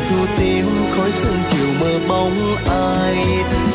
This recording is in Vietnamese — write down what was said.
thu tím khói sương chiều mơ bóng ai.